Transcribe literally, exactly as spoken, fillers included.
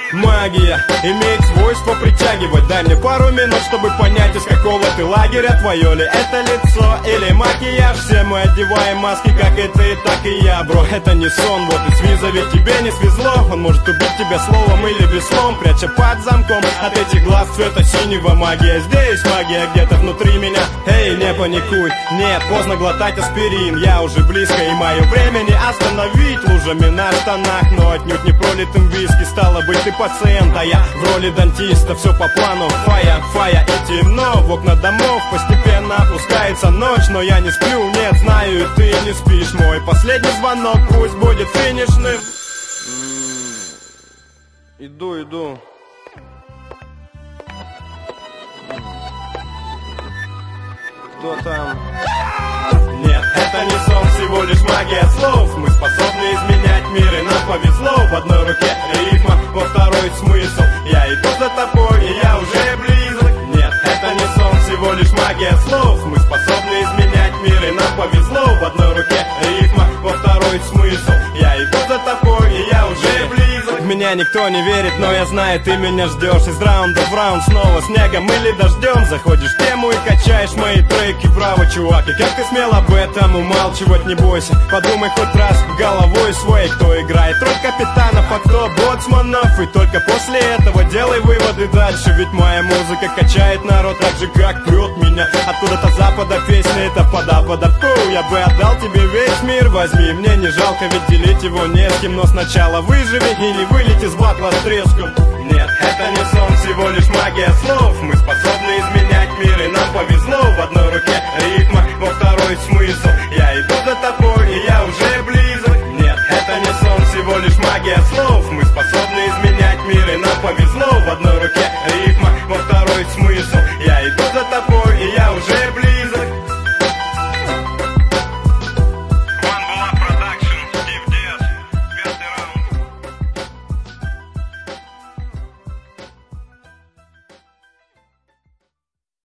Магия имеет свойство притягивать. Дай мне пару минут, чтобы понять, из какого ты лагеря. Твое ли это лицо или макияж? Все мы одеваем маски, как и ты, так и я. Бро, это не сон, вот и с виза, ведь тебе не свезло. Он может убить тебя словом или веслом, пряча под замком от этих глаз цвета синего. Магия здесь, магия где-то внутри меня. Эй, не паникуй, нет, поздно глотать аспирин. Я уже близко, и мое время не остановить лужами на штанах, но отнюдь не пролитым виски. Стало быть, ты пациент, а я в роли дантиста. Все по плану, фая, фая и темно. В окна домов постепенно опускается ночь, но я не сплю, нет, знаю, и ты не спишь. Мой последний звонок пусть будет финишным. Иду, иду. Кто там? Нет, это не сон, всего лишь магия слов. Мы способны изменять мир, и нам повезло. В одной руке рифма, во второй смысл. Я иду за тобой, и я уже близок. Нет, это не сон, всего лишь магия слов. Мы способны изменять мир, и нам повезло. В одной руке рифма, во второй смысл. Я иду за тобой, и я уже близок. В меня никто не верит, но я знаю, ты меня ждешь. Из раунда в раунд снова снегом или дождем. Заходишь в тему и качаешь мои треки. Браво, чувак, и как ты смел об этом умалчивать, не бойся. Подумай хоть раз головой своей, кто играет роль капитанов, а кто боцманов. И только после этого делай выводы дальше. Ведь моя музыка качает народ так же, как прет меня откуда-то запада. Песня это пода-пода. Фу, я бы отдал тебе весь мир, возьми. Мне не жалко, ведь делить его не с кем. Но сначала выживи или вылети с батла с треском. Нет, это не сон, всего лишь магия слов. Мы способны изменять мир, и нам повезло. В одной руке ритма, во второй смысл. Я иду за тобой, и я уже близок. Нет, это не сон, всего лишь магия слов. Мы способны изменять мир, и нам повезло. В одной руке ритма, во второй смысл. Я иду за тобой.